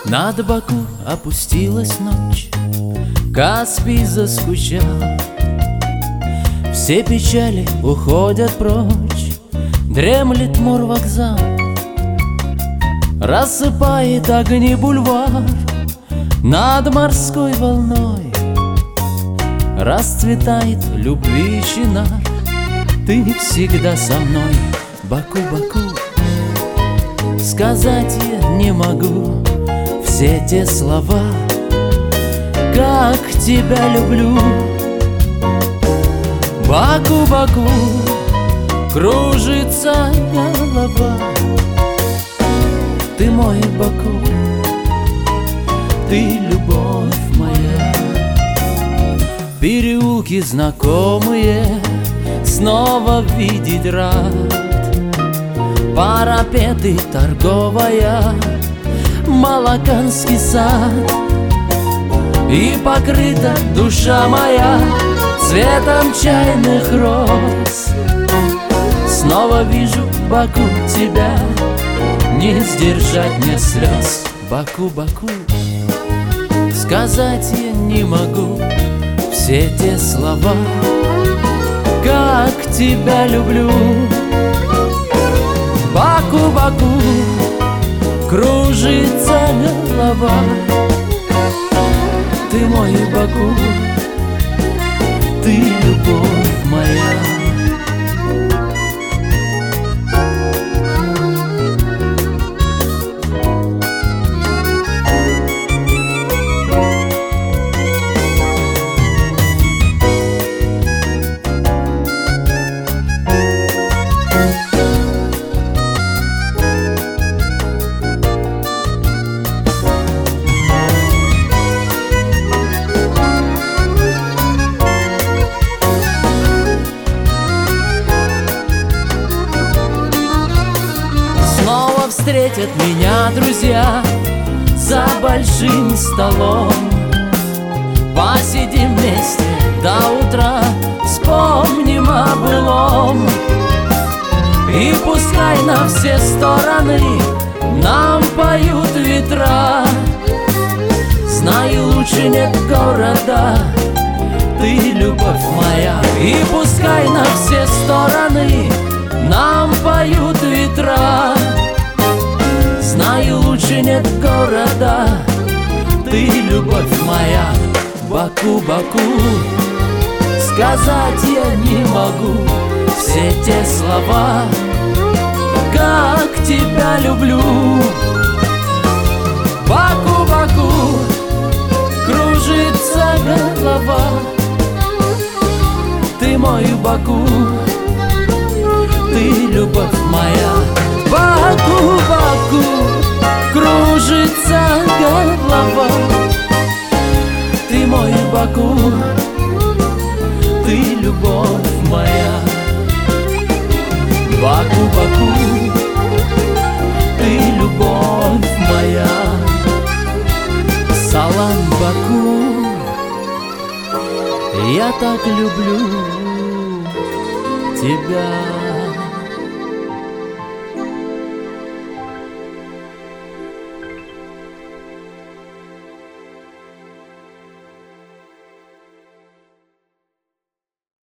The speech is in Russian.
Над Баку опустилась ночь, Каспий заскучал. Все печали уходят прочь, дремлет морвокзал. Рассыпает огни бульвар над морской волной. Расцветает любви чинар, ты всегда со мной. Баку, Баку, сказать я не могу все те слова, как тебя люблю. Баку, Баку, кружится голова. Ты мой Баку, ты любовь моя. Переулки знакомые снова видеть рад. Парапеты, торговая, Малаканский сад. И покрыта душа моя цветом чайных роз. Снова вижу, Баку, тебя, не сдержать мне слез. Баку, Баку, сказать я не могу все те слова, как тебя люблю. Баку, Баку, кружится голова. Ты мой Баку, ты любовь моя. Встретят меня друзья за большим столом. Посидим вместе до утра, вспомним о былом. И пускай на все стороны нам поют ветра. Знаю, лучше нет города, ты любовь моя. И пускай на все стороны нам поют ветра. Знаю, лучше нет города, ты любовь моя. Баку, Баку, сказать я не могу все те слова, как тебя люблю. Баку, Баку, кружится голова. Ты мой Баку, ты любовь моя. Баку, Баку, кружится голова. Ты мой Баку, ты любовь моя. Баку, Баку, ты любовь моя. Салам, Баку, я так люблю тебя.